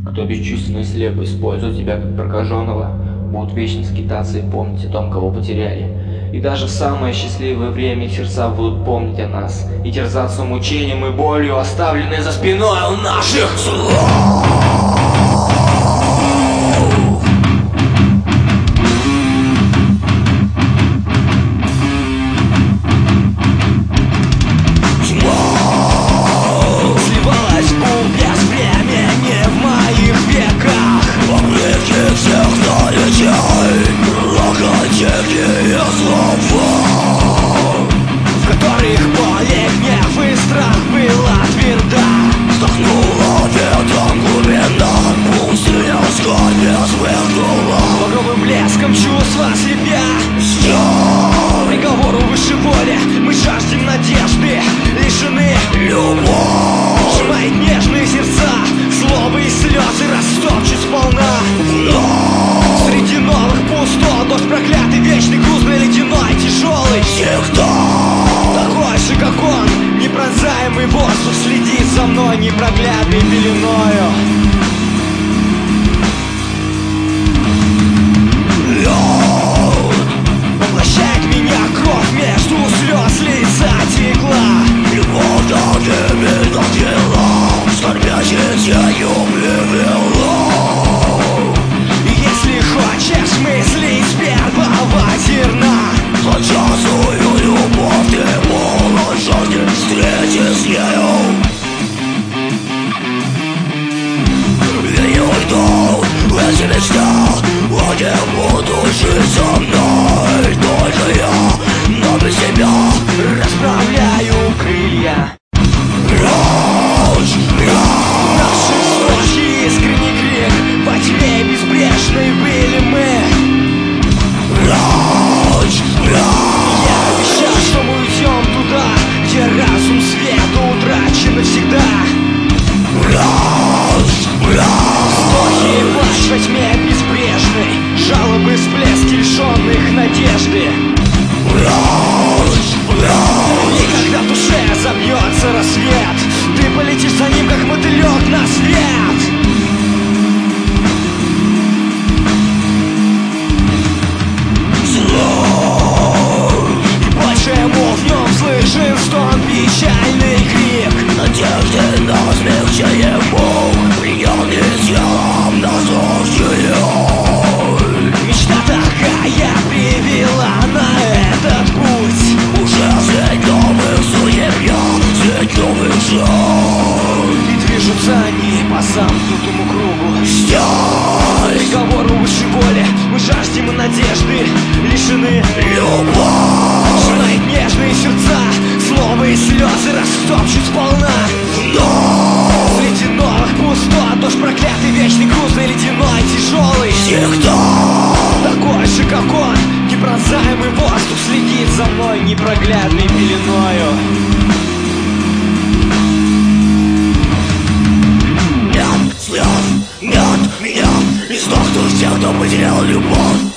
Кто бесчувственно и слепо использует тебя как прокаженного, будут вечно скитаться и помнить о том, кого потеряли. И даже в самое счастливое время их сердца будут помнить о нас и терзаться мучением и болью, оставленной за спиной у наших слов. Багровым блеском чувства слепя приговору выше воли мы жаждем надежды, лишены любовь. Сжимает нежные сердца, злобы и слезы растопчут сполна. Среди новых пустот дождь проклятый, вечный, грузный, ледяной, тяжелый. Всегда такой же, как он, непронзаемый воздух следит за мной непроглядной пеленою. Поглощает меня кровь, между слез лица текла. Любовь такими дела, скорбящей тенью привела. Если хочешь мыслить с первого зерна, то частую любовь ты полной жажды встретишь с нею. Я не уйду, ведь я мечтал, а не буду жить со мной. Только я, но без тебя расправляю крылья. Прочь, наши вздохи, искренний крик, во тьме безбрежной были мы. Прочь, я обещал, что мы уйдем туда, где разум света утрачен навсегда. Вздохи, плач во тьме безбрежной, жалобы, всплески лишенных надежды. И когда в душе забьется рассвет, ты полетишь за ним, как мотылек на свет. И больше ему в нем слышен стон, печальный крик надежды на смягчение мук, пьяный телом на мечта такая привела на этот путь. Уже средь новых суеверия, средь новых жен. И движутся они по замкнутому кругу. Приговору выше воли мы жаждем надежды, лишены любовь. Сжимает нежные сердца, злобы и слезы растопчут сполна. Среди новых пустот дождь проклятый, вечный, грузный, ледяной, тяжелый. Всегда такой же, как он, непронзаемый воздух следит за мной непроглядной пеленою. Нет слез, нет меня, и сдохнут все, кто потерял любовь.